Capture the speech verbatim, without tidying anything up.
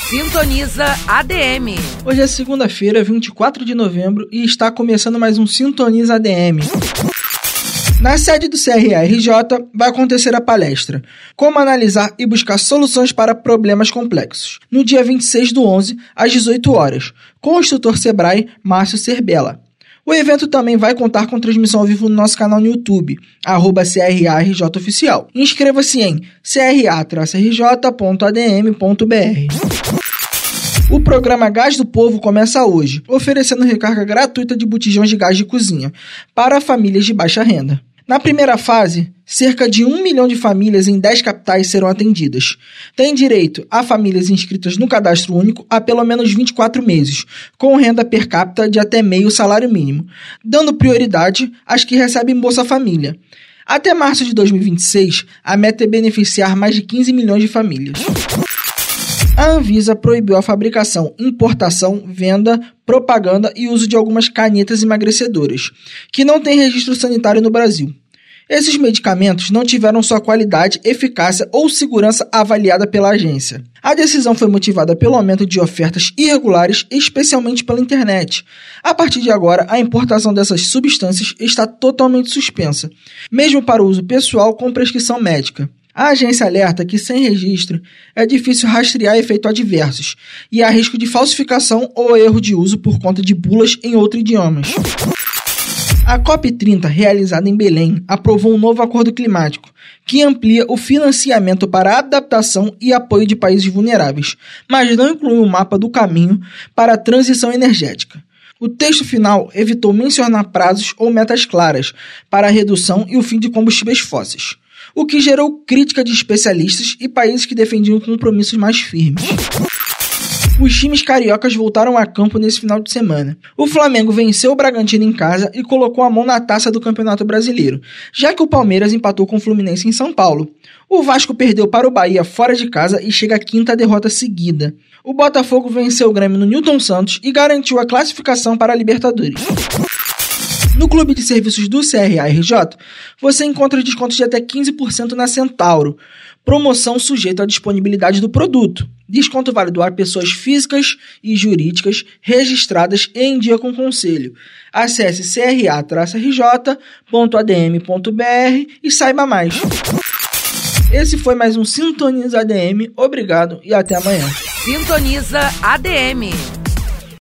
Sintoniza A D M. Hoje é segunda-feira, vinte e quatro de novembro, e está começando mais um Sintoniza A D M. Na sede do C R A R J vai acontecer a palestra Como analisar e buscar soluções para problemas complexos, no dia vinte e seis do onze, às dezoito horas, com o instrutor Sebrae, Márcio Serbella. O evento também vai contar com transmissão ao vivo no nosso canal no YouTube, arroba C R A R J Oficial. Inscreva-se em c r a r j ponto a d m ponto b r. O programa Gás do Povo começa hoje, oferecendo recarga gratuita de botijões de gás de cozinha para famílias de baixa renda. Na primeira fase, cerca de um milhão de famílias em dez capitais serão atendidas. Tem direito a famílias inscritas no Cadastro Único há pelo menos vinte e quatro meses, com renda per capita de até meio salário mínimo, dando prioridade às que recebem Bolsa Família. Até março de dois mil e vinte e seis, a meta é beneficiar mais de quinze milhões de famílias. A Anvisa proibiu a fabricação, importação, venda, propaganda e uso de algumas canetas emagrecedoras, que não têm registro sanitário no Brasil. Esses medicamentos não tiveram sua qualidade, eficácia ou segurança avaliada pela agência. A decisão foi motivada pelo aumento de ofertas irregulares, especialmente pela internet. A partir de agora, a importação dessas substâncias está totalmente suspensa, mesmo para o uso pessoal com prescrição médica. A agência alerta que, sem registro, é difícil rastrear efeitos adversos e há risco de falsificação ou erro de uso por conta de bulas em outros idiomas. A COP trinta, realizada em Belém, aprovou um novo acordo climático que amplia o financiamento para adaptação e apoio de países vulneráveis, mas não inclui um mapa do caminho para a transição energética. O texto final evitou mencionar prazos ou metas claras para a redução e o fim de combustíveis fósseis, o que gerou crítica de especialistas e países que defendiam compromissos mais firmes. Os times cariocas voltaram a campo nesse final de semana. O Flamengo venceu o Bragantino em casa e colocou a mão na taça do Campeonato Brasileiro, já que o Palmeiras empatou com o Fluminense em São Paulo. O Vasco perdeu para o Bahia fora de casa e chega à quinta derrota seguida. O Botafogo venceu o Grêmio no Newton Santos e garantiu a classificação para a Libertadores. No Clube de Serviços do C R A R J, você encontra descontos de até quinze por cento na Centauro. Promoção sujeita à disponibilidade do produto. Desconto válido a pessoas físicas e jurídicas registradas e em dia com conselho. Acesse c r a r j ponto a d m ponto b r e saiba mais. Esse foi mais um Sintoniza A D M. Obrigado e até amanhã. Sintoniza A D M.